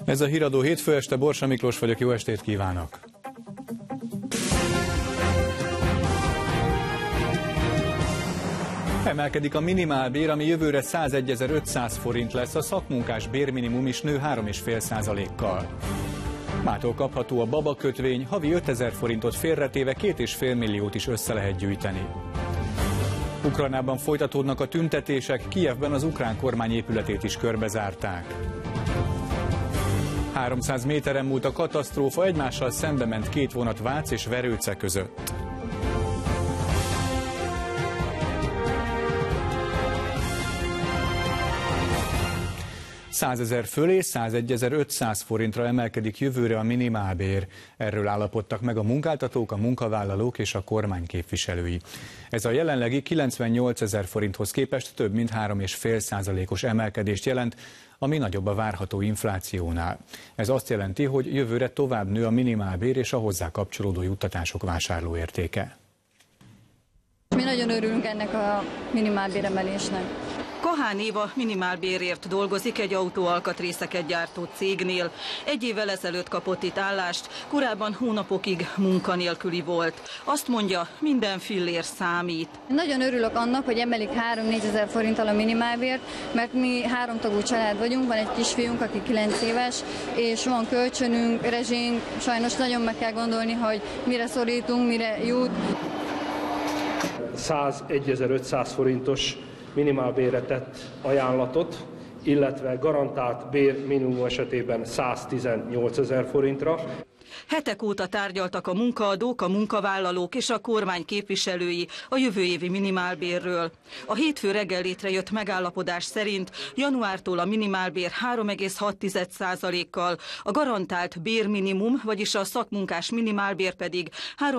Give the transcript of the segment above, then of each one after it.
Ez a Híradó hétfő este, Borsa Miklós vagyok, jó estét kívánok! Emelkedik a minimálbér, ami jövőre 101.500 forint lesz, a szakmunkás bérminimum is nő 3,5%-kal. Mától kapható a babakötvény, havi 5000 forintot félretéve 2,5 milliót is össze lehet gyűjteni. Ukrajnában folytatódnak a tüntetések, Kijevben az ukrán kormány épületét is körbezárták. 300 méteren múlt a katasztrófa, egymással szembe ment két vonat Vác és Verőce között. $100.000 fölé 101.500 forintra emelkedik jövőre a minimálbér. Erről állapodtak meg a munkáltatók, a munkavállalók és a kormány képviselői. Ez a jelenlegi 98.000 forinthoz képest több mint 3,5%-os emelkedést jelent, ami nagyobb a várható inflációnál. Ez azt jelenti, hogy jövőre tovább nő a minimálbér és a hozzá kapcsolódó juttatások vásárlóértéke. Mi nagyon örülünk ennek a minimálbéremelésnek. Kahán Éva minimálbérért dolgozik egy autóalkatrészeket gyártó cégnél. Egy évvel ezelőtt kapott itt állást, korábban hónapokig munkanélküli volt. Azt mondja, minden fillér számít. Nagyon örülök annak, hogy emelik 3-4 ezer forinttal a minimálbért, mert mi 3 tagú család vagyunk, van egy kisfiunk, aki 9 éves, és van kölcsönünk, rezsink, sajnos nagyon meg kell gondolni, hogy mire szorítunk, mire jut. 101.500 forintos minimálbérre tett ajánlatot, illetve garantált bér minimum esetében 118.000 forintra. Hetek óta tárgyaltak a munkaadók, a munkavállalók és a kormány képviselői a jövő évi minimálbérről. A hétfő reggel létrejött megállapodás szerint januártól a minimálbér 3,6%-kal, a garantált bérminimum, vagyis a szakmunkás minimálbér pedig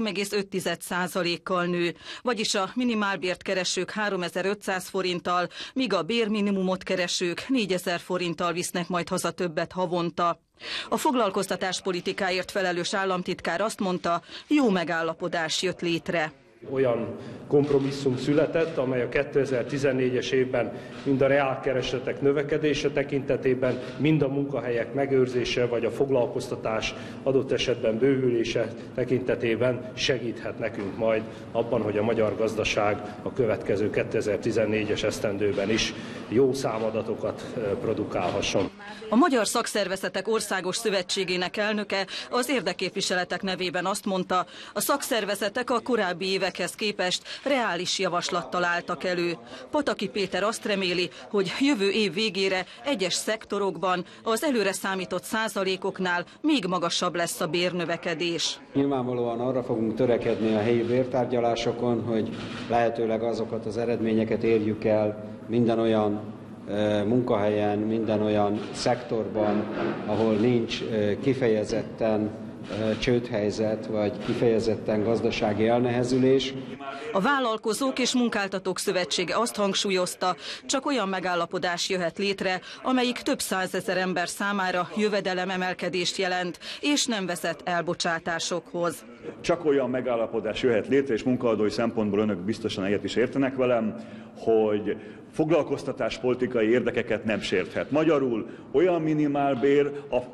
3,5%-kal nő, vagyis a minimálbért keresők 3500 forinttal, míg a bérminimumot keresők 4000 forinttal visznek majd haza többet havonta. A foglalkoztatáspolitikáért felelős államtitkár azt mondta, jó megállapodás jött létre. Olyan kompromisszum született, amely a 2014-es évben mind a reálkeresletek növekedése tekintetében, mind a munkahelyek megőrzése vagy a foglalkoztatás adott esetben bővülése tekintetében segíthet nekünk majd abban, hogy a magyar gazdaság a következő 2014-es esztendőben is jó számadatokat produkálhasson. A Magyar Szakszervezetek Országos Szövetségének elnöke az érdekképviseletek nevében azt mondta, a szakszervezetek a korábbi évekhez képest reális javaslattal álltak elő. Pataki Péter azt reméli, hogy jövő év végére egyes szektorokban az előre számított százalékoknál még magasabb lesz a bérnövekedés. Nyilvánvalóan arra fogunk törekedni a helyi bértárgyalásokon, hogy lehetőleg azokat az eredményeket érjük el minden olyan munkahelyen, minden olyan szektorban, ahol nincs kifejezetten csődhelyzet, vagy kifejezetten gazdasági elnehezülés. A Vállalkozók és Munkáltatók Szövetsége azt hangsúlyozta, csak olyan megállapodás jöhet létre, amelyik több százezer ember számára jövedelememelkedést jelent, és nem vezet elbocsátásokhoz. Csak olyan megállapodás jöhet létre, és munkaadói szempontból önök biztosan egyet is értenek velem, hogy foglalkoztatáspolitikai érdekeket nem sérthet. Magyarul olyan minimálbér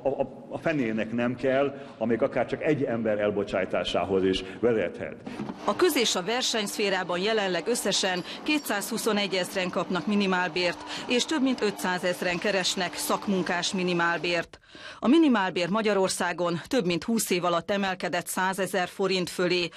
a fenének nem kell, amelyik akár csak egy ember elbocsátásához is vezethet. A köz- és a versenyszférában jelenleg összesen 221 000 kapnak minimálbért, és több mint 500 000 keresnek szakmunkás minimálbért. A minimálbér Magyarországon több mint 20 év alatt emelkedett 100.000 forint fölé.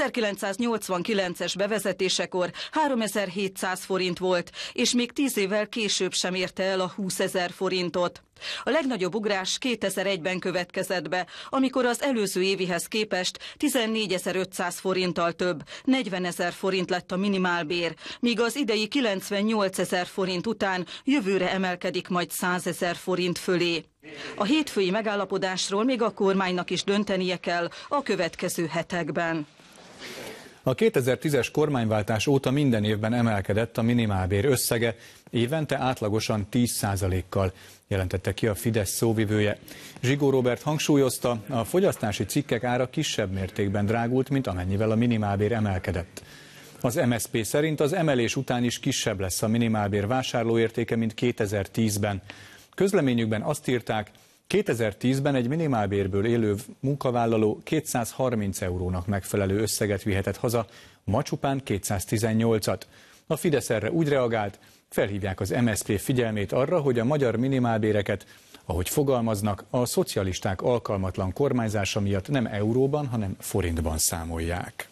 1989-es bevezetésekor 3700 forint volt, és még 10 évvel később sem érte el a 20.000 forintot. A legnagyobb ugrás 2001-ben következett be, amikor az előző évihez képest 14.500 forinttal több, 40.000 forint lett a minimálbér, míg az idei 98.000 forint után jövőre emelkedik majd 100.000 forint fölé. A hétfői megállapodásról még a kormánynak is döntenie kell a következő hetekben. A 2010-es kormányváltás óta minden évben emelkedett a minimálbér összege, évente átlagosan 10%-kal, jelentette ki a Fidesz szóvivője. Zsigó Róbert hangsúlyozta, a fogyasztási cikkek ára kisebb mértékben drágult, mint amennyivel a minimálbér emelkedett. Az MSZP szerint az emelés után is kisebb lesz a minimálbér vásárlóértéke, mint 2010-ben. Közleményükben azt írták, 2010-ben egy minimálbérből élő munkavállaló 230 eurónak megfelelő összeget vihetett haza, ma csupán 218-at. A Fidesz erre úgy reagált, felhívják az MSZP figyelmét arra, hogy a magyar minimálbéreket, ahogy fogalmaznak, a szocialisták alkalmatlan kormányzása miatt nem euróban, hanem forintban számolják.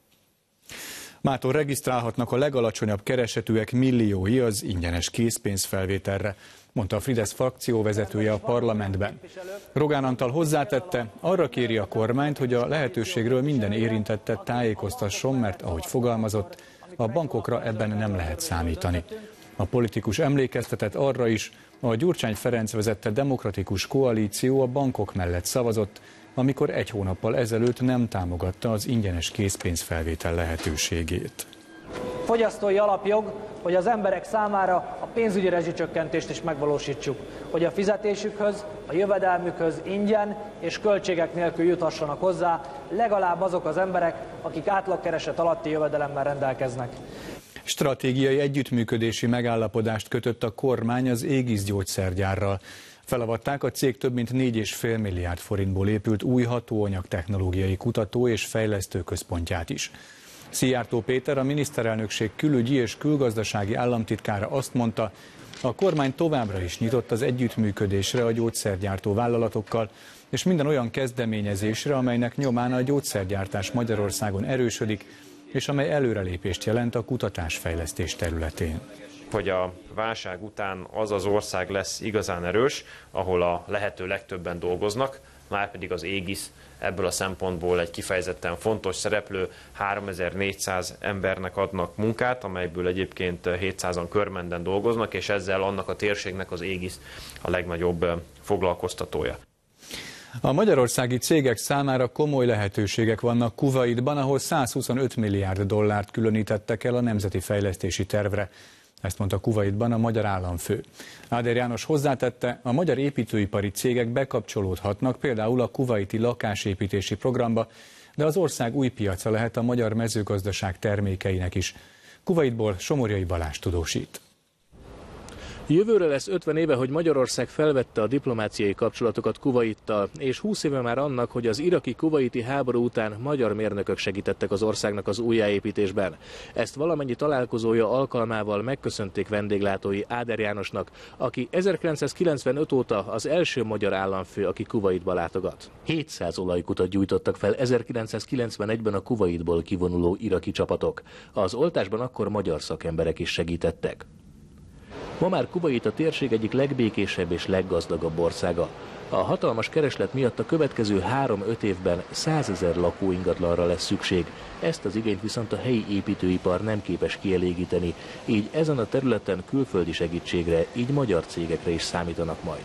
Mától regisztrálhatnak a legalacsonyabb keresetűek milliói az ingyenes készpénzfelvételre, mondta a Fidesz frakcióvezetője a parlamentben. Rogán Antal hozzátette, arra kéri a kormányt, hogy a lehetőségről minden érintettet tájékoztasson, mert ahogy fogalmazott, a bankokra ebben nem lehet számítani. A politikus emlékeztetett arra is, a Gyurcsány Ferenc vezette demokratikus koalíció a bankok mellett szavazott, amikor egy hónappal ezelőtt nem támogatta az ingyenes készpénzfelvétel lehetőségét. Fogyasztói alapjog, hogy az emberek számára a pénzügyi rezsicsökkentést is megvalósítsuk, hogy a fizetésükhöz, a jövedelmükhöz ingyen és költségek nélkül juthassanak hozzá legalább azok az emberek, akik átlagkereset alatti jövedelemmel rendelkeznek. Stratégiai együttműködési megállapodást kötött a kormány az Aegis gyógyszergyárral. Felavatták a cég több mint 4,5 milliárd forintból épült új hatóanyag technológiai kutató és fejlesztő központját is. Szijjártó Péter, a miniszterelnökség külügyi és külgazdasági államtitkára azt mondta, a kormány továbbra is nyitott az együttműködésre a gyógyszergyártó vállalatokkal, és minden olyan kezdeményezésre, amelynek nyomán a gyógyszergyártás Magyarországon erősödik, és amely előrelépést jelent a kutatásfejlesztés területén. Hogy a válság után az az ország lesz igazán erős, ahol a lehető legtöbben dolgoznak, márpedig az Aegis ebből a szempontból egy kifejezetten fontos szereplő, 3400 embernek adnak munkát, amelyből egyébként 700-an Körmenden dolgoznak, és ezzel annak a térségnek az Aegis a legnagyobb foglalkoztatója. A magyarországi cégek számára komoly lehetőségek vannak Kuvaitban, ahol 125 milliárd dollárt különítettek el a nemzeti fejlesztési tervre. Ezt mondta Kuvaitban a magyar államfő. Áder János hozzátette, a magyar építőipari cégek bekapcsolódhatnak például a kuvaiti lakásépítési programba, de az ország új piaca lehet a magyar mezőgazdaság termékeinek is. Kuvaitból Somorjai Balázs tudósít. Jövőre lesz 50 éve, hogy Magyarország felvette a diplomáciai kapcsolatokat Kuvaittal, és 20 éve már annak, hogy az iraki-kuvaiti háború után magyar mérnökök segítettek az országnak az újjáépítésben. Ezt valamennyi találkozója alkalmával megköszönték vendéglátói Áder Jánosnak, aki 1995 óta az első magyar államfő, aki Kuvaitba látogat. 700 olajkutat gyújtottak fel 1991-ben a Kuvaitból kivonuló iraki csapatok. Az oltásban akkor magyar szakemberek is segítettek. Ma már Kuvait a térség egyik legbékésebb és leggazdagabb országa. A hatalmas kereslet miatt a következő 3-5 évben 100 000 lakóingatlanra lesz szükség. Ezt az igényt viszont a helyi építőipar nem képes kielégíteni, így ezen a területen külföldi segítségre, így magyar cégekre is számítanak majd.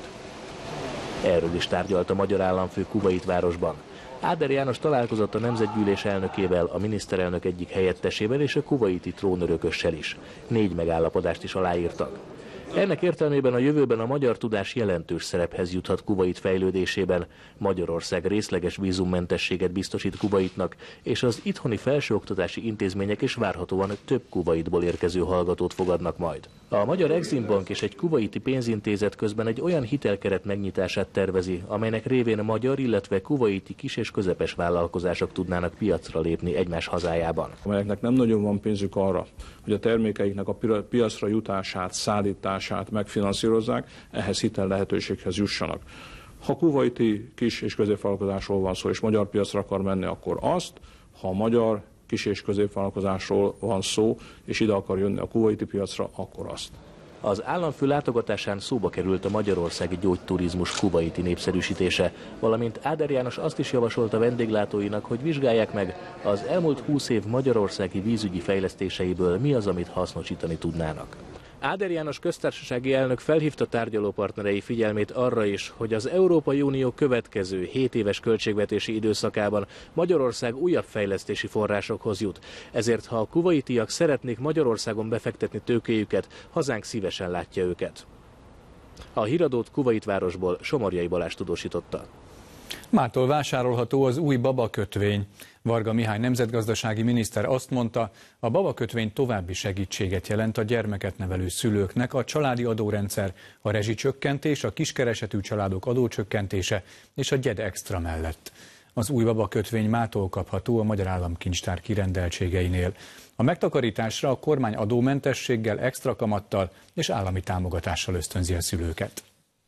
Erről is tárgyalt a magyar államfő Kuvait városban. Áder János találkozott a Nemzetgyűlés elnökével, a miniszterelnök egyik helyettesével és a kuvaiti trónörökössel is. 4 megállapodást is aláírtak. Ennek értelmében a jövőben a magyar tudás jelentős szerephez juthat Kuvait fejlődésében. Magyarország részleges vízummentességet biztosít Kuvaitnak, és az itthoni felsőoktatási intézmények is várhatóan több Kuvaitból érkező hallgatót fogadnak majd. A Magyar Eximbank és egy kuvaiti pénzintézet közben egy olyan hitelkeret megnyitását tervezi, amelynek révén a magyar, illetve kuvaiti kis- és közepes vállalkozások tudnának piacra lépni egymás hazájában. Amelyeknek nem nagyon van pénzük arra, hogy a termékeiknek a piacra jutását, szállítását megfinanszírozzák, ehhez hitel lehetőséghez jussanak. Ha kuvaiti kis- és középvállalkozásról van szó, és magyar piacra akar menni, akkor azt, ha a magyar kis- és középvállalkozásról van szó, és ide akar jönni a kuvaiti piacra, akkor azt. Az államfő látogatásán szóba került a magyarországi gyógyturizmus kuvaiti népszerűsítése, valamint Áder János azt is javasolta vendéglátóinak, hogy vizsgálják meg, az elmúlt 20 év magyarországi vízügyi fejlesztéseiből mi az, amit hasznosítani tudnának. Áder János köztársasági elnök felhívta tárgyalópartnerei figyelmét arra is, hogy az Európai Unió következő 7 éves költségvetési időszakában Magyarország újabb fejlesztési forrásokhoz jut. Ezért, ha a kuvaitiak szeretnék Magyarországon befektetni tőkéjüket, hazánk szívesen látja őket. A híradót Kuvait városból Somorjai Balázs tudósította. Mától vásárolható az új babakötvény. Varga Mihály nemzetgazdasági miniszter azt mondta, a babakötvény további segítséget jelent a gyermeket nevelő szülőknek, a családi adórendszer, a rezsicsökkentés, a kiskeresetű családok adócsökkentése és a Gyed Extra mellett. Az új babakötvény mától kapható a Magyar Államkincstár kirendeltségeinél. A megtakarításra a kormány adómentességgel, extra kamattal és állami támogatással ösztönzi a szülőket.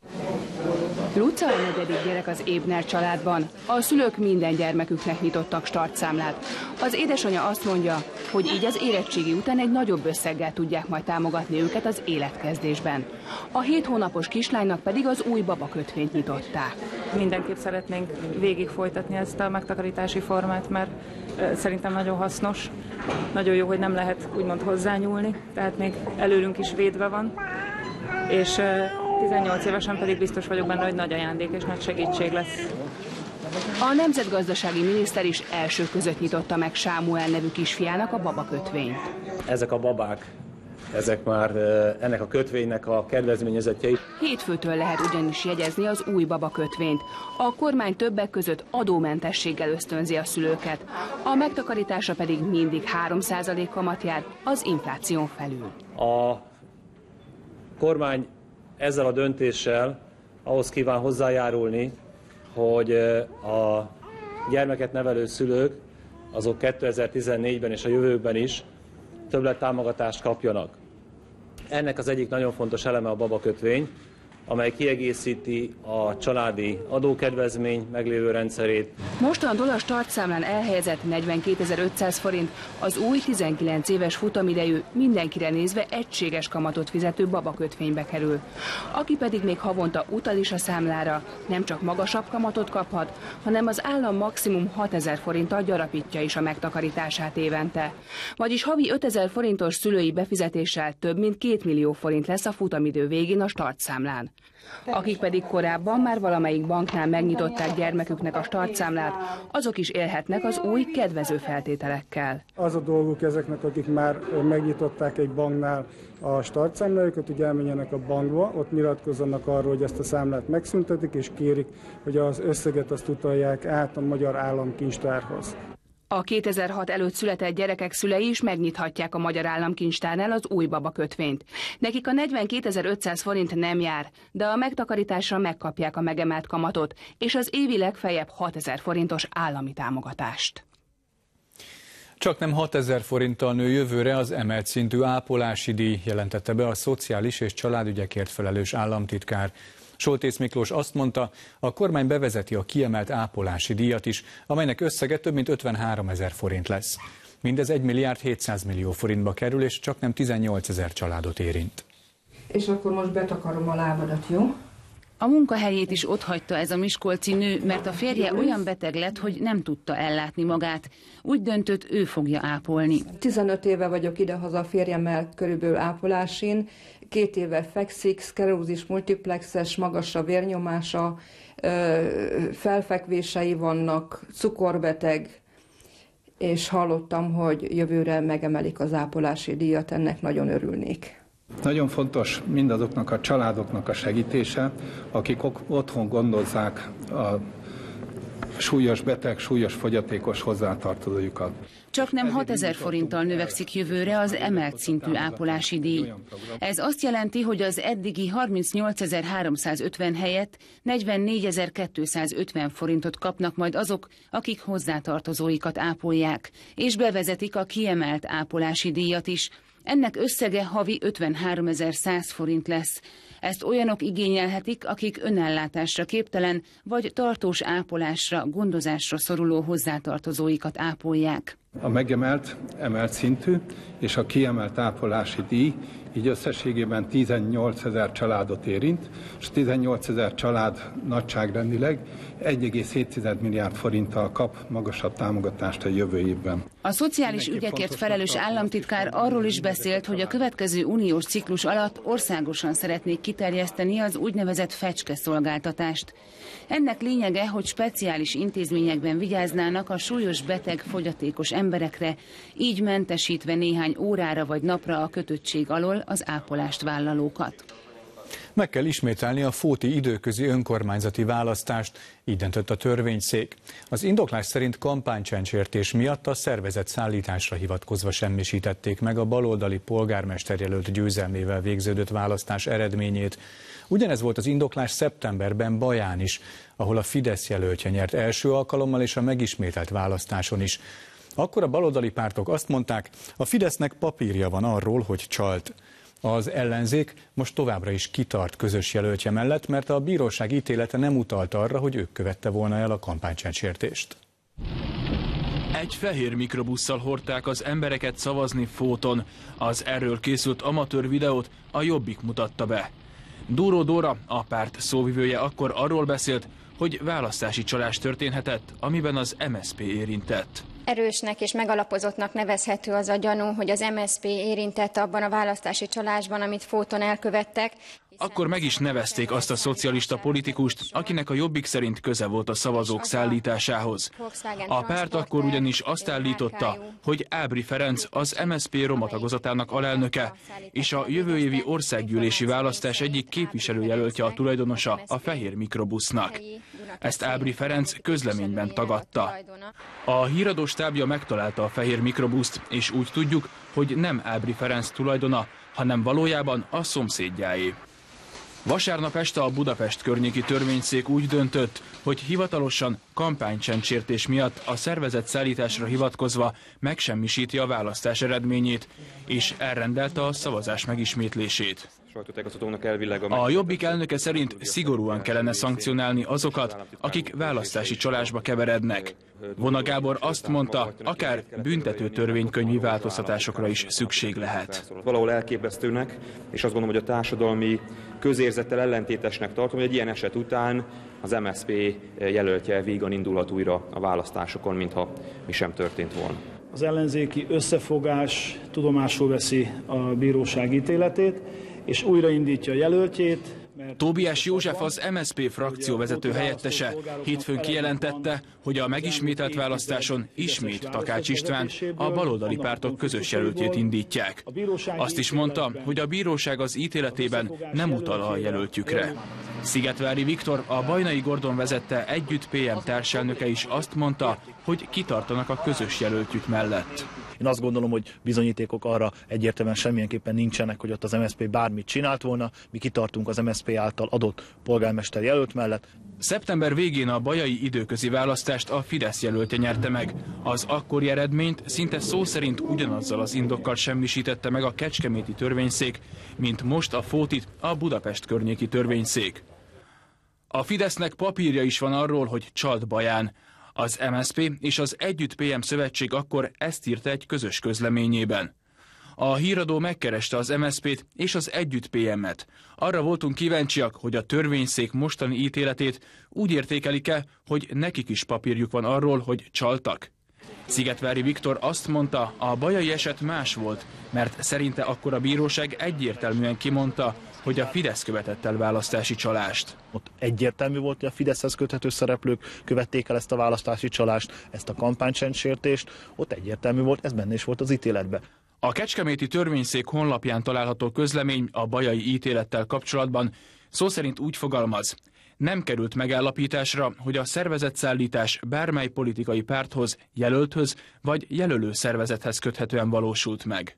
Luca a negyedik gyerek az Ébner családban. A szülők minden gyermeküknek nyitottak startszámlát. Az édesanyja azt mondja, hogy így az érettségi után egy nagyobb összeggel tudják majd támogatni őket az életkezdésben. A 7 hónapos kislánynak pedig az új babakötvényt nyitották. Mindenképp szeretnénk végig folytatni ezt a megtakarítási formát, mert szerintem nagyon hasznos. Nagyon jó, hogy nem lehet úgymond hozzányúlni, tehát még előlünk is védve van. És 18 évesen pedig biztos vagyok benne, hogy nagy ajándék és nagy segítség lesz. A nemzetgazdasági miniszter is első között nyitotta meg Sámuel nevű kisfiának a babakötvényt. Ezek a babák, ezek már ennek a kötvénynek a kedvezményezettjei. Hétfőtől lehet ugyanis jegyezni az új babakötvényt. A kormány többek között adómentességgel ösztönzi a szülőket. A megtakarítása pedig mindig 3% kamat jár az infláción felül. A kormány ezzel a döntéssel ahhoz kíván hozzájárulni, hogy a gyermeket nevelő szülők azok 2014-ben és a jövőben is többlettámogatást kapjanak. Ennek az egyik nagyon fontos eleme a babakötvény, amely kiegészíti a családi adókedvezmény meglévő rendszerét. Mostanában a startszámlán elhelyezett 42.500 forint az új 19 éves futamidejű, mindenkire nézve egységes kamatot fizető babakötvénybe kerül. Aki pedig még havonta utal is a számlára, nem csak magasabb kamatot kaphat, hanem az állam maximum 6.000 forinttal gyarapítja is a megtakarítását évente. Vagyis havi 5.000 forintos szülői befizetéssel több mint 2 millió forint lesz a futamidő végén a startszámlán. Akik pedig korábban már valamelyik banknál megnyitották gyermeküknek a startszámlát, azok is élhetnek az új kedvező feltételekkel. Az a dolguk ezeknek, akik már megnyitották egy banknál a startszámlájukat, hogy elmenjenek a bankba, ott nyilatkozzanak arról, hogy ezt a számlát megszüntetik, és kérik, hogy az összeget azt utalják át a Magyar Államkincstárhoz. A 2006 előtt született gyerekek szülei is megnyithatják a Magyar Államkincstárnál az új babakötvényt. Nekik a 42.500 forint nem jár, de a megtakarításra megkapják a megemelt kamatot és az évi legfeljebb 6.000 forintos állami támogatást. Csaknem 6.000 forinttal nő jövőre az emelt szintű ápolási díj, jelentette be a szociális és családügyekért felelős államtitkár. Soltész Miklós azt mondta, a kormány bevezeti a kiemelt ápolási díjat is, amelynek összege több mint 53 000 forint lesz. Mindez 1 milliárd 700 millió forintba kerül, és csaknem 18 000 családot érint. És akkor most betakarom a lábadat, jó? A munkahelyét is otthagyta ez a miskolci nő, mert a férje olyan beteg lett, hogy nem tudta ellátni magát. Úgy döntött, ő fogja ápolni. 15 éve vagyok idehaza a férjemmel körülbelül ápolásin. 2 éve fekszik, szklerózis multiplexes, magas a vérnyomása, felfekvései vannak, cukorbeteg, és hallottam, hogy jövőre megemelik az ápolási díjat, ennek nagyon örülnék. Nagyon fontos mindazoknak a családoknak a segítése, akik otthon gondozzák a súlyos beteg, súlyos fogyatékos hozzátartozójukat. Csaknem 6.000 forinttal növekszik jövőre az emelt szintű ápolási díj. Ez azt jelenti, hogy az eddigi 38.350 helyett 44.250 forintot kapnak majd azok, akik hozzátartozóikat ápolják, és bevezetik a kiemelt ápolási díjat is. Ennek összege havi 53.100 forint lesz. Ezt olyanok igényelhetik, akik önellátásra képtelen, vagy tartós ápolásra, gondozásra szoruló hozzátartozóikat ápolják. A emelt szintű és a kiemelt ápolási díj így összességében 18 000 családot érint, és 18 000 család nagyságrendileg 1,7 milliárd forinttal kap magasabb támogatást a jövő évben. A szociális ügyekért felelős államtitkár arról is beszélt, hogy a következő uniós ciklus alatt országosan szeretnék kiterjeszteni az úgynevezett fecskeszolgáltatást. Ennek lényege, hogy speciális intézményekben vigyáznának a súlyos beteg, fogyatékos emberekre, így mentesítve néhány órára vagy napra a kötöttség alól az ápolást vállalókat. Meg kell ismételni a fóti időközi önkormányzati választást, így döntött a törvényszék. Az indoklás szerint kampánycsendsértés miatt a szervezett szállításra hivatkozva semmisítették meg a baloldali polgármesterjelölt győzelmével végződött választás eredményét. Ugyanez volt az indoklás szeptemberben Baján is, ahol a Fidesz jelöltje nyert első alkalommal és a megismételt választáson is. Akkor a baloldali pártok azt mondták, a Fidesznek papírja van arról, hogy csalt. Az ellenzék most továbbra is kitart közös jelöltje mellett, mert a bíróság ítélete nem utalt arra, hogy ők követte volna el a kampánycsendsértést. Egy fehér mikrobusszal hordták az embereket szavazni Fóton. Az erről készült amatőr videót a Jobbik mutatta be. Dúró Dóra, a párt szóvivője akkor arról beszélt, hogy választási csalás történhetett, amiben az MSZP érintett. Erősnek és megalapozottnak nevezhető az a gyanú, hogy az MSZP érintett abban a választási csalásban, amit Fóton elkövettek. Akkor meg is nevezték azt a szocialista politikust, akinek a Jobbik szerint köze volt a szavazók szállításához. A párt akkor ugyanis azt állította, hogy Ábry Ferenc az MSZP roma tagozatának alelnöke, és a jövő évi országgyűlési választás egyik képviselőjelöltje a tulajdonosa a fehér mikrobusznak. Ezt Ábry Ferenc közleményben tagadta. A híradó stábja megtalálta a fehér mikrobuszt, és úgy tudjuk, hogy nem Ábry Ferenc tulajdona, hanem valójában a szomszédjáé. Vasárnap este a Budapest környéki törvényszék úgy döntött, hogy hivatalosan kampánycsendsértés miatt a szervezett szállításra hivatkozva megsemmisíti a választás eredményét, és elrendelte a szavazás megismétlését. A Jobbik elnöke szerint szigorúan kellene szankcionálni azokat, akik választási csalásba keverednek. Vona Gábor azt mondta, akár büntető törvénykönyvi változtatásokra is szükség lehet. Valahol elképesztőnek, és azt gondolom, hogy a társadalmi közérzettel ellentétesnek tartom, hogy egy ilyen eset után az MSZP jelöltje vígan indulhat újra a választásokon, mintha mi sem történt volna. Az ellenzéki összefogás tudomásul veszi a bíróság ítéletét, és újraindítja a jelöltjét. Tóbiás József, az MSZP frakcióvezető helyettese hétfőn kijelentette, hogy a megismételt választáson ismét Takács István, a baloldali pártok közös jelöltjét indítják. Azt is mondta, hogy a bíróság az ítéletében nem utal a jelöltjükre. Szigetvári Viktor, a Bajnai Gordon vezette Együtt PM társelnöke is azt mondta, hogy kitartanak a közös jelöltjük mellett. Én azt gondolom, hogy bizonyítékok arra egyértelműen semmilyenképpen nincsenek, hogy ott az MSZP bármit csinált volna. Mi kitartunk az MSZP által adott polgármester jelölt mellett. Szeptember végén a bajai időközi választást a Fidesz jelöltje nyerte meg. Az akkori eredményt szinte szó szerint ugyanazzal az indokkal semmisítette meg a kecskeméti törvényszék, mint most a Fótit a Budapest környéki törvényszék. A Fidesznek papírja is van arról, hogy csalt Baján. Az MSZP és az Együtt PM szövetség akkor ezt írta egy közös közleményében. A híradó megkereste az MSZP-t és az Együtt PM-et. Arra voltunk kíváncsiak, hogy a törvényszék mostani ítéletét úgy értékelik-e, hogy nekik is papírjuk van arról, hogy csaltak. Szigetvári Viktor azt mondta, a bajai eset más volt, mert szerinte akkor a bíróság egyértelműen kimondta, hogy a Fidesz követett el választási csalást. Ott egyértelmű volt, hogy a Fideszhez köthető szereplők követték el ezt a választási csalást, ezt a kampánycsendsértést, ott egyértelmű volt, ez benne is volt az ítéletben. A kecskeméti törvényszék honlapján található közlemény a bajai ítélettel kapcsolatban szó szerint úgy fogalmaz: nem került megállapításra, hogy a szervezetszállítás bármely politikai párthoz, jelölthöz vagy jelölő szervezethez köthetően valósult meg.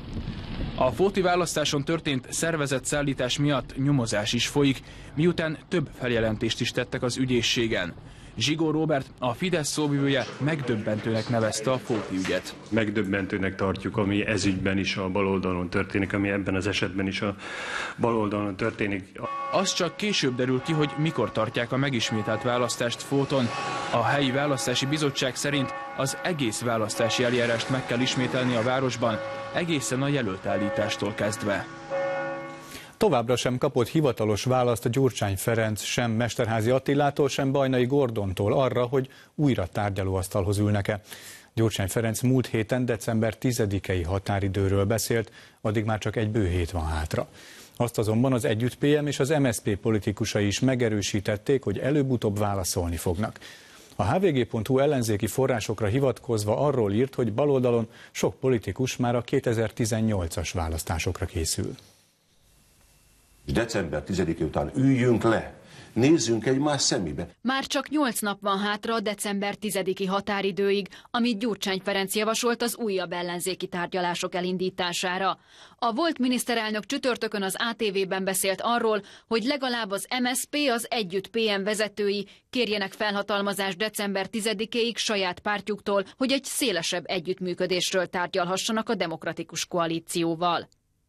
A fóti választáson történt szervezetszállítás miatt nyomozás is folyik, miután több feljelentést is tettek az ügyészségen. Zsigó Róbert, a Fidesz szóvivője megdöbbentőnek nevezte a fóti ügyet. Megdöbbentőnek tartjuk, ami ez ügyben is a baloldalon történik, ami ebben az esetben is a baloldalon történik. Az csak később derül ki, hogy mikor tartják a megismételt választást Fóton. A helyi választási bizottság szerint az egész választási eljárást meg kell ismételni a városban, egészen a jelöltállítástól kezdve. Továbbra sem kapott hivatalos választ Gyurcsány Ferenc sem Mesterházy Attilától, sem Bajnai Gordontól arra, hogy újra tárgyalóasztalhoz ülnek-e. Gyurcsány Ferenc múlt héten december 10-i határidőről beszélt, addig már csak egy bő hét van hátra. Azt azonban az Együtt PM és az MSZP politikusai is megerősítették, hogy előbb-utóbb válaszolni fognak. A hvg.hu ellenzéki forrásokra hivatkozva arról írt, hogy baloldalon sok politikus már a 2018-as választásokra készül. December 10-e után üljünk le, nézzünk egymás szemébe. Már csak 8 nap van hátra a december 10-i határidőig, amit Gyurcsány Ferenc javasolt az újabb ellenzéki tárgyalások elindítására. A volt miniszterelnök csütörtökön az ATV-ben beszélt arról, hogy legalább az MSZP, az Együtt PM vezetői kérjenek felhatalmazást december 10-éig saját pártjuktól, hogy egy szélesebb együttműködésről tárgyalhassanak a Demokratikus Koalícióval.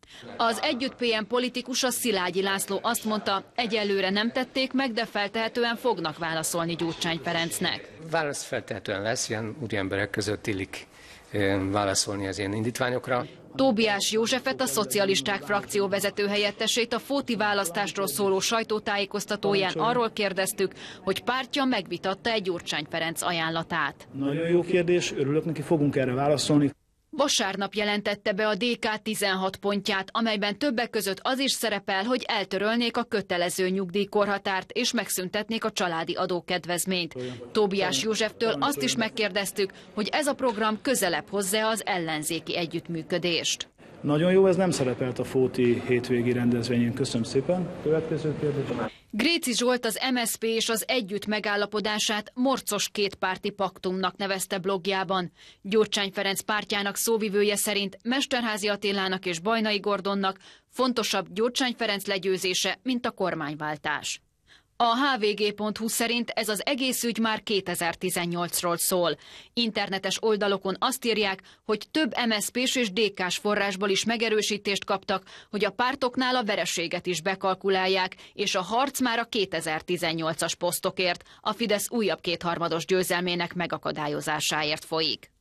Az Együtt PM politikusa Szilágyi László azt mondta, egyelőre nem tették meg, de feltehetően fognak válaszolni Gyurcsány Ferencnek. Válasz feltehetően lesz, ilyen úriemberek között illik válaszolni az ilyen indítványokra. Tóbiás Józsefet, a szocialisták frakció vezető helyettesét a fóti választásról szóló sajtótájékoztatóján arról kérdeztük, hogy pártja megvitatta egy Gyurcsány Ferenc ajánlatát. Nagyon jó kérdés, örülök neki, fogunk erre válaszolni. Vasárnap jelentette be a DK 16 pontját, amelyben többek között az is szerepel, hogy eltörölnék a kötelező nyugdíjkorhatárt és megszüntetnék a családi adókedvezményt. Tóbiás Józseftől azt is megkérdeztük, hogy ez a program közelebb hozza az ellenzéki együttműködést. Nagyon jó, ez nem szerepelt a Fóti hétvégi rendezvényén. Köszönöm szépen. Következő kérdés. Gréci Zsolt az MSZP és az Együtt megállapodását morcos kétpárti paktumnak nevezte blogjában. Gyurcsány Ferenc pártjának szóvivője szerint Mesterházy Attilának és Bajnai Gordonnak fontosabb Gyurcsány Ferenc legyőzése, mint a kormányváltás. A hvg.hu szerint ez az egész ügy már 2018-ról szól. Internetes oldalokon azt írják, hogy több MSZP-s és DK-s forrásból is megerősítést kaptak, hogy a pártoknál a vereséget is bekalkulálják, és a harc már a 2018-as posztokért, a Fidesz újabb kétharmados győzelmének megakadályozásáért folyik.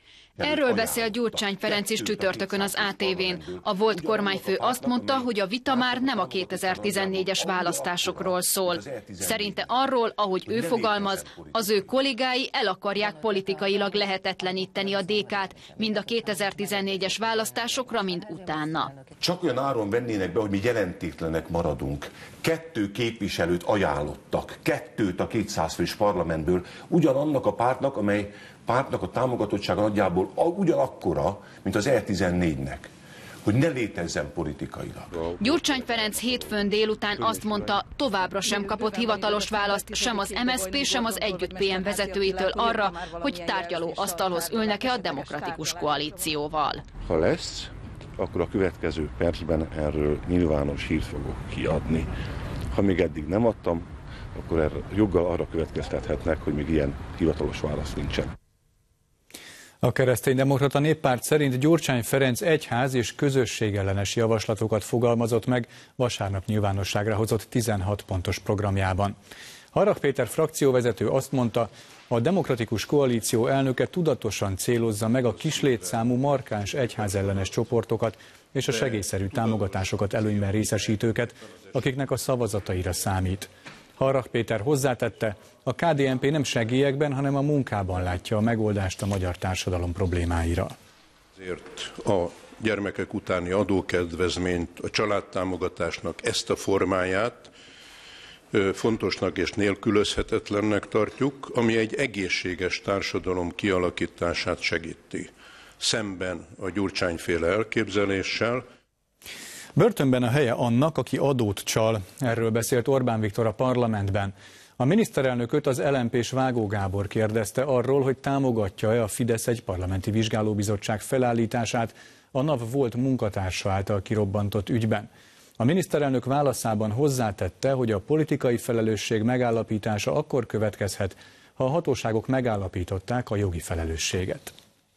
Erről beszél Gyurcsány Ferenc is csütörtökön az ATV-n. A volt kormányfő azt mondta, hogy a vita már nem a 2014-es választásokról szól. Szerinte arról, ahogy ő fogalmaz, az ő kollégái el akarják politikailag lehetetleníteni a DK-t, mind a 2014-es választásokra, mind utána. Csak olyan áron vennének be, hogy mi jelentétlenek maradunk. 2 képviselőt ajánlottak, 2 a 200 fős parlamentből, ugyanannak a pártnak, amely pártnak a támogatottsága nagyjából ugyanakkora, mint az E14-nek, hogy ne létezzen politikailag. Gyurcsány Ferenc hétfőn délután azt mondta, továbbra sem kapott hivatalos választ sem az MSZP, sem az Együtt PM vezetőitől arra, hogy tárgyalóasztalhoz ülnek-e a Demokratikus Koalícióval. Ha lesz, akkor a következő percben erről nyilvános hírt fogok kiadni. Ha még eddig nem adtam, akkor joggal arra következtethetnek, hogy még ilyen hivatalos válasz nincsen. A Kereszténydemokrata Néppárt szerint Gyurcsány Ferenc egyház és közösségellenes javaslatokat fogalmazott meg vasárnap nyilvánosságra hozott 16 pontos programjában. Harag Péter frakcióvezető azt mondta, a Demokratikus Koalíció elnöke tudatosan célozza meg a kis létszámú markáns egyházellenes csoportokat és a segélyszerű támogatásokat előnyben részesítőket, akiknek a szavazataira számít. Harag Péter hozzátette, a KDNP nem segélyekben, hanem a munkában látja a megoldást a magyar társadalom problémáira. Ezért a gyermekek utáni adókedvezményt, a családtámogatásnak ezt a formáját fontosnak és nélkülözhetetlennek tartjuk, ami egy egészséges társadalom kialakítását segíti. Szemben a Gyurcsány-féle elképzeléssel. Börtönben a helye annak, aki adót csal. Erről beszélt Orbán Viktor a parlamentben. A miniszterelnököt az LMP-s Vágó Gábor kérdezte arról, hogy támogatja-e a Fidesz egy parlamenti vizsgálóbizottság felállítását a NAV volt munkatársa által kirobbantott ügyben. A miniszterelnök válaszában hozzátette, hogy a politikai felelősség megállapítása akkor következhet, ha a hatóságok megállapították a jogi felelősséget.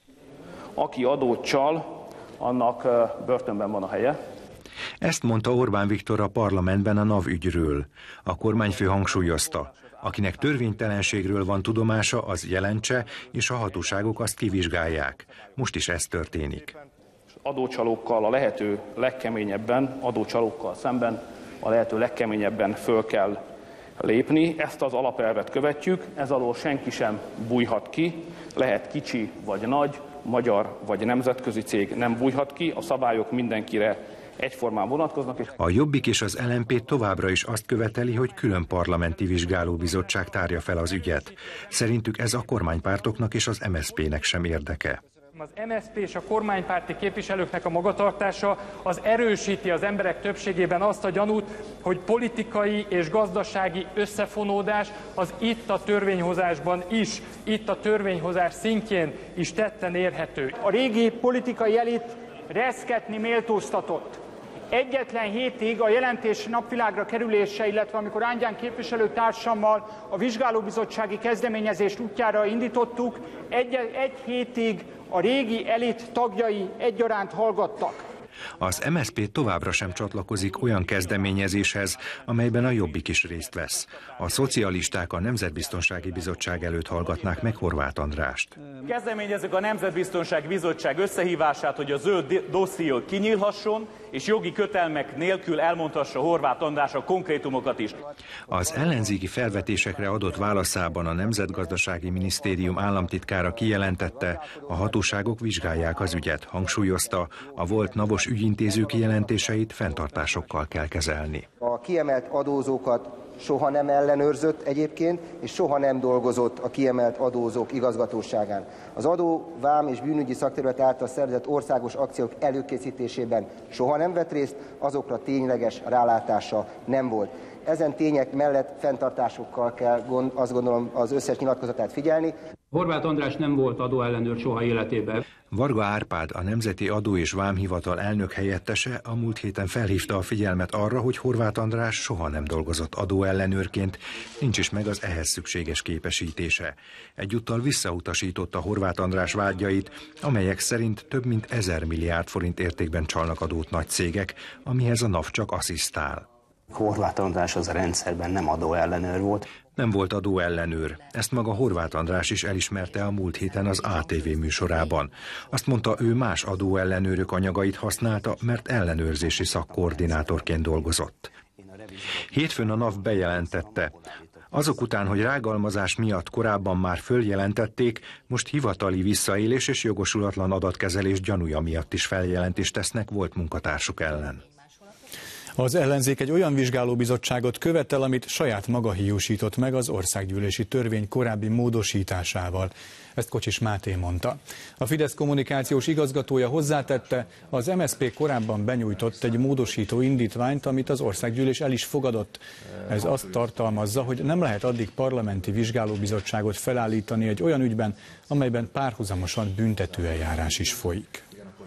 Aki adót csal, annak börtönben van a helye. Ezt mondta Orbán Viktor a parlamentben a NAV ügyről. A kormányfő hangsúlyozta, akinek törvénytelenségről van tudomása, az jelentse, és a hatóságok azt kivizsgálják. Most is ez történik. Adócsalókkal a lehető legkeményebben, adócsalókkal szemben a lehető legkeményebben föl kell lépni. Ezt az alapelvet követjük, ez alól senki sem bújhat ki, lehet kicsi vagy nagy, magyar vagy nemzetközi cég nem bújhat ki, a szabályok mindenkire egyformán vonatkoznak. A Jobbik és az LMP továbbra is azt követeli, hogy külön parlamenti vizsgálóbizottság tárja fel az ügyet. Szerintük ez a kormánypártoknak és az MSZP-nek sem érdeke. Az MSZP és a kormánypárti képviselőknek a magatartása az erősíti az emberek többségében azt a gyanút, hogy politikai és gazdasági összefonódás az itt a törvényhozásban is, itt a törvényhozás szintjén is tetten érhető. A régi politikai elit reszketni méltóztatott. Egyetlen hétig a jelentés napvilágra kerülése, illetve amikor Angyán képviselőtársammal a vizsgálóbizottsági kezdeményezést útjára indítottuk, egy hétig a régi elit tagjai egyaránt hallgattak. Az MSZP továbbra sem csatlakozik olyan kezdeményezéshez, amelyben a Jobbik is részt vesz. A szocialisták a Nemzetbiztonsági Bizottság előtt hallgatnák meg Horváth Andrást. Kezdeményezzük a Nemzetbiztonsági Bizottság összehívását, hogy a zöld dosszió kinyílhasson, és jogi kötelmek nélkül elmondhassa Horváth András a konkrétumokat is. Az ellenzéki felvetésekre adott válaszában a Nemzetgazdasági Minisztérium államtitkára kijelentette, a hatóságok vizsgálják az ügyet, hangsúlyozta, a volt NAVOS ügyintéző kijelentéseit fenntartásokkal kell kezelni. A kiemelt adózókat soha nem ellenőrzött egyébként, és soha nem dolgozott a kiemelt adózók igazgatóságán. Az adó, vám és bűnügyi szakterület által szervezett országos akciók előkészítésében soha nem vett részt, azokra tényleges rálátása nem volt. Ezen tények mellett fenntartásokkal kell, azt gondolom, az összes nyilatkozatát figyelni. Horváth András nem volt adóellenőr soha életében. Varga Árpád, a Nemzeti Adó- és Vámhivatal elnök helyettese a múlt héten felhívta a figyelmet arra, hogy Horváth András soha nem dolgozott adóellenőrként, nincs is meg az ehhez szükséges képesítése. Egyúttal visszautasította Horváth András vágyait, amelyek szerint több mint 1000 milliárd forint értékben csalnak adót nagy cégek, amihez a NAV csak asszisztál. Horváth András az a rendszerben nem adóellenőr volt. Nem volt adóellenőr. Ezt maga Horváth András is elismerte a múlt héten az ATV műsorában. Azt mondta, ő más adóellenőrök anyagait használta, mert ellenőrzési szakkoordinátorként dolgozott. Hétfőn a NAV bejelentette. Azok után, hogy rágalmazás miatt korábban már följelentették, most hivatali visszaélés és jogosulatlan adatkezelés gyanúja miatt is feljelentést tesznek volt munkatársuk ellen. Az ellenzék egy olyan vizsgálóbizottságot követel, amit saját maga hiúsított meg az országgyűlési törvény korábbi módosításával. Ezt Kocsis Máté mondta. A Fidesz kommunikációs igazgatója hozzátette, az MSZP korábban benyújtott egy módosító indítványt, amit az országgyűlés el is fogadott. Ez azt tartalmazza, hogy nem lehet addig parlamenti vizsgálóbizottságot felállítani egy olyan ügyben, amelyben párhuzamosan büntetőeljárás is folyik.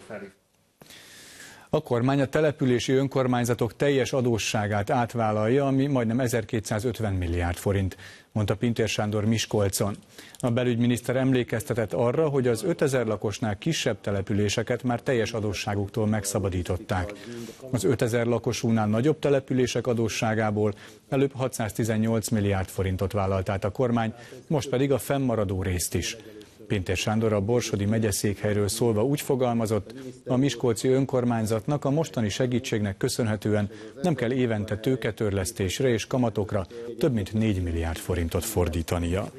A kormány a települési önkormányzatok teljes adósságát átvállalja, ami majdnem 1250 milliárd forint, mondta Pintér Sándor Miskolcon. A belügyminiszter emlékeztetett arra, hogy az 5000 lakosnál kisebb településeket már teljes adósságuktól megszabadították. Az 5000 lakosúnál nagyobb települések adósságából előbb 618 milliárd forintot vállalt át a kormány, most pedig a fennmaradó részt is. Pintér Sándor a borsodi megyeszékhelyről szólva úgy fogalmazott, a miskolci önkormányzatnak a mostani segítségnek köszönhetően nem kell évente tőketörlesztésre és kamatokra több mint 4 milliárd forintot fordítania.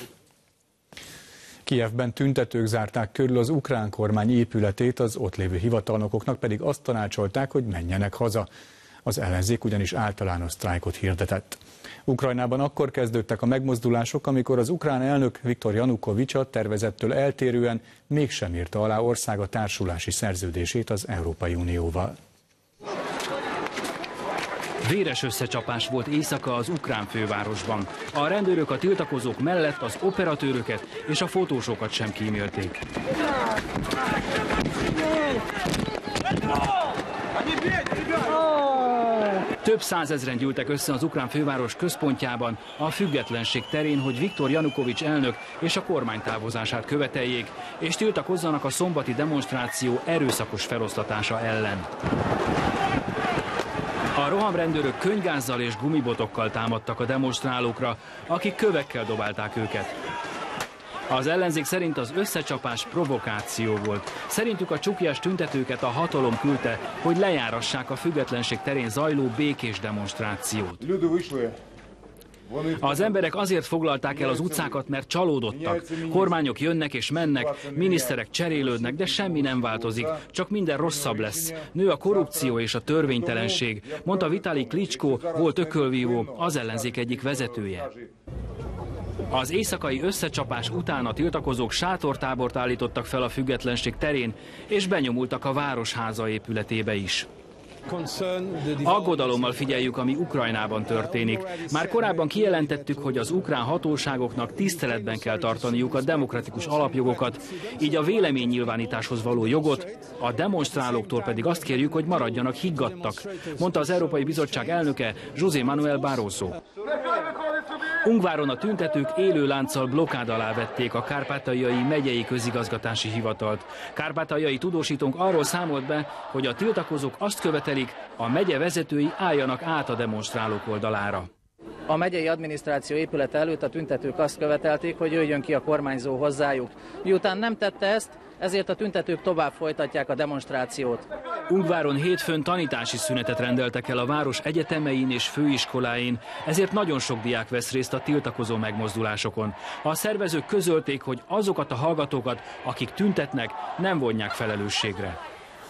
Kijevben tüntetők zárták körül az ukrán kormány épületét, az ott lévő hivatalnokoknak pedig azt tanácsolták, hogy menjenek haza. Az ellenzék ugyanis általános sztrájkot hirdetett. Ukrajnában akkor kezdődtek a megmozdulások, amikor az ukrán elnök Viktor Janukovics a tervezettől eltérően mégsem írta alá országa társulási szerződését az Európai Unióval. Véres összecsapás volt éjszaka az ukrán fővárosban. A rendőrök a tiltakozók mellett az operatőröket és a fotósokat sem kímélték. Több százezren gyűltek össze az ukrán főváros központjában, a Függetlenség terén, hogy Viktor Janukovics elnök és a kormány távozását követeljék, és tiltakozzanak a szombati demonstráció erőszakos feloszlatása ellen. A rohamrendőrök könnygázzal és gumibotokkal támadtak a demonstrálókra, akik kövekkel dobálták őket. Az ellenzék szerint az összecsapás provokáció volt. Szerintük a csuklyás tüntetőket a hatalom küldte, hogy lejárassák a Függetlenség terén zajló békés demonstrációt. Az emberek azért foglalták el az utcákat, mert csalódottak. Kormányok jönnek és mennek, miniszterek cserélődnek, de semmi nem változik, csak minden rosszabb lesz. Nő a korrupció és a törvénytelenség, mondta Vitali Klitschko, volt ökölvívó, az ellenzék egyik vezetője. Az éjszakai összecsapás után a tiltakozók sátortábort állítottak fel a Függetlenség terén, és benyomultak a Városháza épületébe is. Aggodalommal figyeljük, ami Ukrajnában történik. Már korábban kijelentettük, hogy az ukrán hatóságoknak tiszteletben kell tartaniuk a demokratikus alapjogokat, így a véleménynyilvánításhoz való jogot, a demonstrálóktól pedig azt kérjük, hogy maradjanak higgadtak, mondta az Európai Bizottság elnöke José Manuel Barroso. Ungváron a tüntetők élő lánccal blokkád alá vették a Kárpátaljai megyei közigazgatási hivatalt. Kárpátaljai tudósítónk arról számolt be, hogy a tiltakozók azt követelik, a megye vezetői álljanak át a demonstrálók oldalára. A megyei adminisztráció épülete előtt a tüntetők azt követelték, hogy jöjjön ki a kormányzó hozzájuk. Miután nem tette ezt, ezért a tüntetők tovább folytatják a demonstrációt. Ungváron hétfőn tanítási szünetet rendeltek el a város egyetemein és főiskoláin, ezért nagyon sok diák vesz részt a tiltakozó megmozdulásokon. A szervezők közölték, hogy azokat a hallgatókat, akik tüntetnek, nem vonják felelősségre.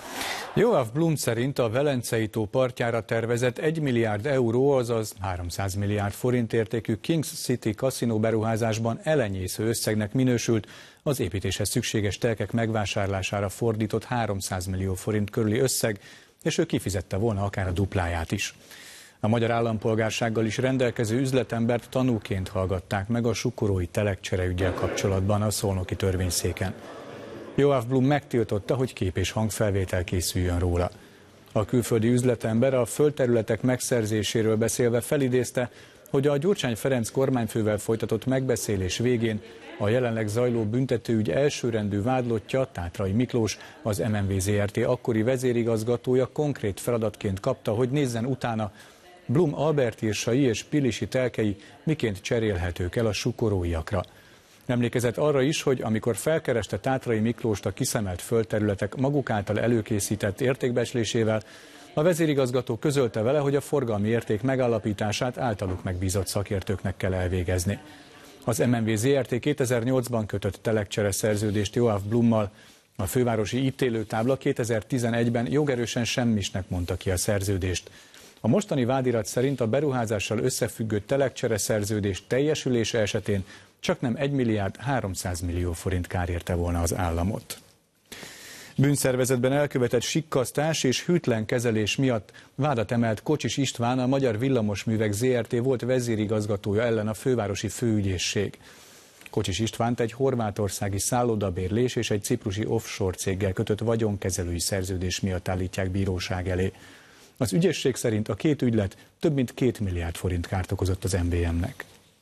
Joachim Blum szerint a Velencei-tó partjára tervezett 1 milliárd euró, azaz 300 milliárd forint értékű Kings City kaszinó beruházásban elenyésző összegnek minősült, az építéshez szükséges telkek megvásárlására fordított 300 millió forint körüli összeg, és ő kifizette volna akár a dupláját is. A magyar állampolgársággal is rendelkező üzletembert tanúként hallgatták meg a sukorói telekcsereüggyel kapcsolatban a szolnoki törvényszéken. Joachim Blum megtiltotta, hogy kép- és hangfelvétel készüljön róla. A külföldi üzletember a földterületek megszerzéséről beszélve felidézte, hogy a Gyurcsány Ferenc kormányfővel folytatott megbeszélés végén a jelenleg zajló büntetőügy elsőrendű vádlottja, Tátrai Miklós, az MNV Zrt. Akkori vezérigazgatója konkrét feladatként kapta, hogy nézzen utána Blum albertírsai és pilisi telkei miként cserélhetők el a sukoróiakra. Emlékezett arra is, hogy amikor felkereste Tátrai Miklóst a kiszemelt földterületek maguk által előkészített értékbecslésével, a vezérigazgató közölte vele, hogy a forgalmi érték megállapítását általuk megbízott szakértőknek kell elvégezni. Az MNV Zrt. 2008-ban kötött telekcsere szerződést Joachim Blummal. A fővárosi ítélőtábla 2011-ben jogerősen semmisnek mondta ki a szerződést. A mostani vádirat szerint a beruházással összefüggő telekcsere szerződés teljesülése esetén csaknem 1 milliárd 300 millió forint kár érte volna az államot. Bűnszervezetben elkövetett sikkasztás és hűtlen kezelés miatt vádat emelt Kocsis István, a Magyar Villamosművek Zrt. Volt vezérigazgatója ellen a fővárosi főügyészség. Kocsis Istvánt egy horvátországi szállodabérlés és egy ciprusi offshore céggel kötött vagyonkezelői szerződés miatt állítják bíróság elé. Az ügyészség szerint a két ügylet több mint 2 milliárd forint kárt okozott az MVM-nek.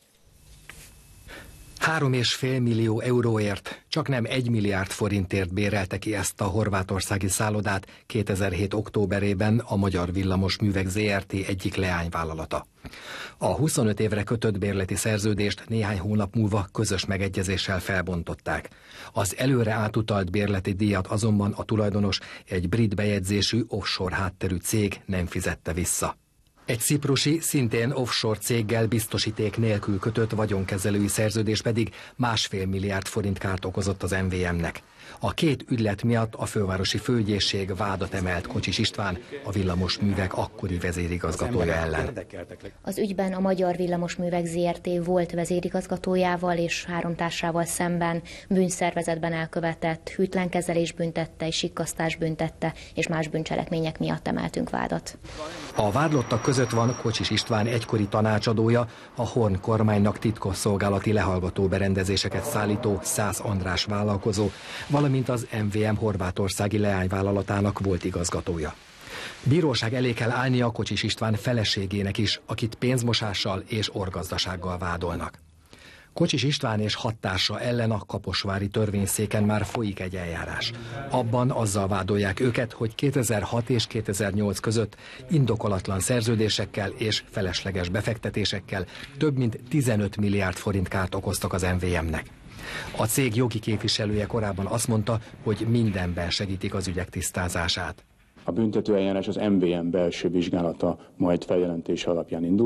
3,5 millió euróért, csaknem 1 milliárd forintért bérelte ki ezt a horvátországi szállodát 2007. októberében a Magyar Villamosművek Zrt. Egyik leányvállalata. A 25 évre kötött bérleti szerződést néhány hónap múlva közös megegyezéssel felbontották. Az előre átutalt bérleti díjat azonban a tulajdonos, egy brit bejegyzésű offshore hátterű cég nem fizette vissza. Egy ciprusi, szintén offshore céggel biztosíték nélkül kötött vagyonkezelői szerződés pedig 1,5 milliárd forint kárt okozott az MVM-nek. A két ügylet miatt a fővárosi főügyészség vádat emelt Kocsis István, a Villamosművek akkori vezérigazgatója ellen. Az ügyben a Magyar Villamosművek Zrt. Volt vezérigazgatójával és 3 társával szemben bűnszervezetben elkövetett hűtlenkezelés büntette és sikkasztás büntette és más bűncselekmények miatt emeltünk vádat. A vádlottak között van Kocsis István egykori tanácsadója, a Horn kormánynak titkosszolgálati lehallgató berendezéseket szállító Szász András vállalkozó, valamint az MVM horvátországi leányvállalatának volt igazgatója. Bíróság elé kell állnia Kocsis István feleségének is, akit pénzmosással és orgazdasággal vádolnak. Kocsis István és 6 társa ellen a kaposvári törvényszéken már folyik egy eljárás. Abban azzal vádolják őket, hogy 2006 és 2008 között indokolatlan szerződésekkel és felesleges befektetésekkel több mint 15 milliárd forint kárt okoztak az MVM-nek. A cég jogi képviselője korábban azt mondta, hogy mindenben segítik az ügyek tisztázását. A büntetőeljárás az MVM belső vizsgálata majd feljelentése alapján indult,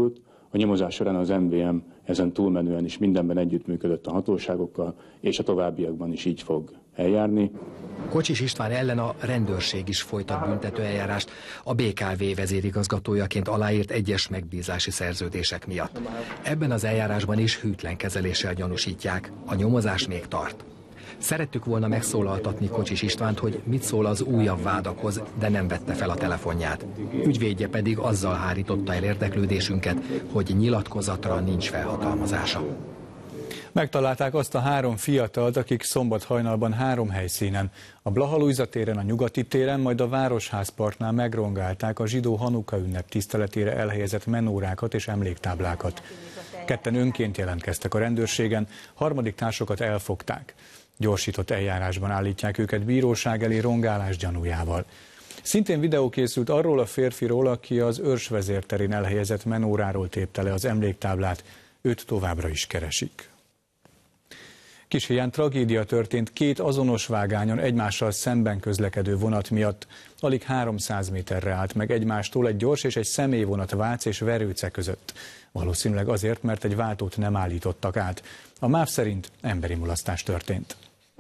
A nyomozás során az MVM ezen túlmenően is mindenben együttműködött a hatóságokkal, és a továbbiakban is így fog eljárni. Kocsis István ellen a rendőrség is folytat büntetőeljárást a BKV vezérigazgatójaként aláírt egyes megbízási szerződések miatt. Ebben az eljárásban is hűtlen kezeléssel gyanúsítják, a nyomozás még tart. Szerettük volna megszólaltatni Kocsis Istvánt, hogy mit szól az újabb vádakhoz, de nem vette fel a telefonját. Ügyvédje pedig azzal hárította el érdeklődésünket, hogy nyilatkozatra nincs felhatalmazása. Megtalálták azt a 3 fiatalt, akik szombat hajnalban 3 helyszínen, a Blaha Lujza téren, a Nyugati téren, majd a Városházparknál megrongálták a zsidó Hanuka ünnep tiszteletére elhelyezett menórákat és emléktáblákat. 2 önként jelentkeztek a rendőrségen, harmadik társokat elfogták. Gyorsított eljárásban állítják őket bíróság elé rongálás gyanújával. Szintén videó készült arról a férfiról, aki az Őrsvezér terén elhelyezett menóráról tépte le az emléktáblát, őt továbbra is keresik. Kishián tragédia történt 2 azonos vágányon egymással szemben közlekedő vonat miatt. Alig 300 méterre állt meg egymástól egy gyors és egy személyvonat Vác és Verőce között. Valószínűleg azért, mert egy váltót nem állítottak át. A MÁV szerint emberi mulasztás történt.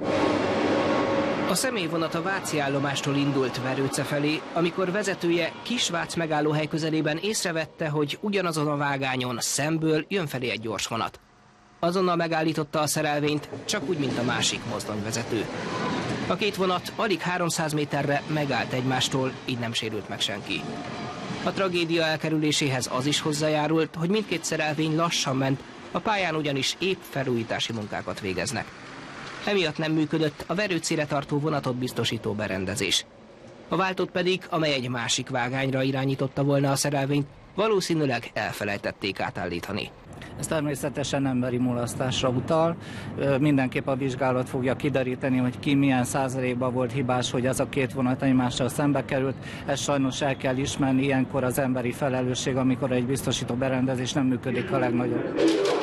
A személyvonat a váci állomástól indult Verőce felé, amikor vezetője Kisvác megállóhely közelében észrevette, hogy ugyanazon a vágányon szemből jön felé egy gyors vonat. Azonnal megállította a szerelvényt, csak úgy, mint a másik mozdonyvezető. A 2 vonat alig 300 méterre megállt egymástól, így nem sérült meg senki. A tragédia elkerüléséhez az is hozzájárult, hogy mindkét szerelvény lassan ment, a pályán ugyanis épp felújítási munkákat végeznek. Emiatt nem működött a Verőcére tartó vonatot biztosító berendezés. A váltót pedig, amely egy másik vágányra irányította volna a szerelvényt, valószínűleg elfelejtették átállítani. Ez természetesen emberi mulasztásra utal. Mindenképp a vizsgálat fogja kideríteni, hogy ki milyen százalékban volt hibás, hogy az a 2 vonat egymással szembe került. Ezt sajnos el kell ismerni, ilyenkor az emberi felelősség, amikor egy biztosító berendezés nem működik, a legnagyobb.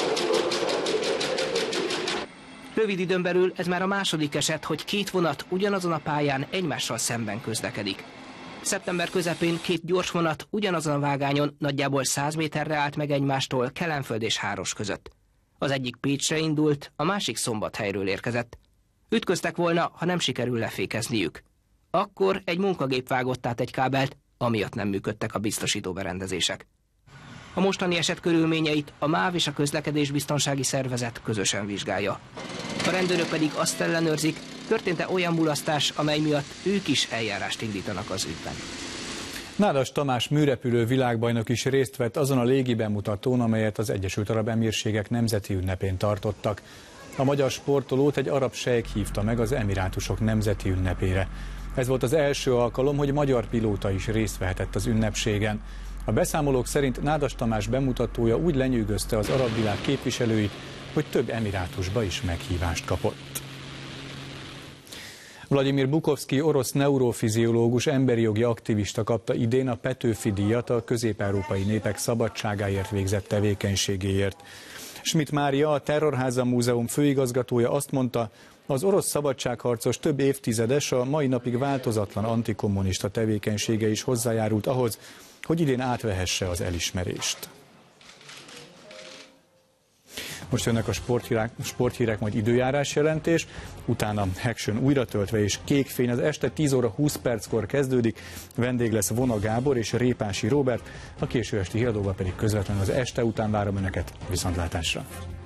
Rövid időn belül ez már a második eset, hogy 2 vonat ugyanazon a pályán egymással szemben közlekedik. Szeptember közepén 2 gyors vonat ugyanazon a vágányon nagyjából 100 méterre állt meg egymástól Kelenföld és Háros között. Az egyik Pécsre indult, a másik Szombathelyről érkezett. Ütköztek volna, ha nem sikerül lefékezniük. Akkor egy munkagép vágott át egy kábelt, amiatt nem működtek a biztosító berendezések. A mostani eset körülményeit a MÁV és a Közlekedésbiztonsági Szervezet közösen vizsgálja. A rendőrök pedig azt ellenőrzik, történt-e olyan mulasztás, amely miatt ők is eljárást indítanak az ügyben. Nádas Tamás műrepülő világbajnok is részt vett azon a légi bemutatón, amelyet az Egyesült Arab Emírségek nemzeti ünnepén tartottak. A magyar sportolót egy arab sejk hívta meg az Emirátusok nemzeti ünnepére. Ez volt az első alkalom, hogy magyar pilóta is részt vehetett az ünnepségen. A beszámolók szerint Nádas Tamás bemutatója úgy lenyűgözte az arab világ képviselőit, hogy több emirátusba is meghívást kapott. Vladimir Bukovszky orosz neurofiziológus, emberi jogi aktivista kapta idén a Petőfi díjat a közép-európai népek szabadságáért végzett tevékenységéért. Schmidt Mária, a Terrorháza Múzeum főigazgatója azt mondta, az orosz szabadságharcos több évtizedes, a mai napig változatlan antikommunista tevékenysége is hozzájárult ahhoz, hogy idén átvehesse az elismerést. Most jönnek a sporthírek, majd időjárás jelentés, utána Action újra töltve és kék fény. Az este 10 óra 20 perckor kezdődik, vendég lesz Vona Gábor és Répási Róbert, a késő esti híradóban pedig közvetlenül az este után várom Önöket, viszontlátásra!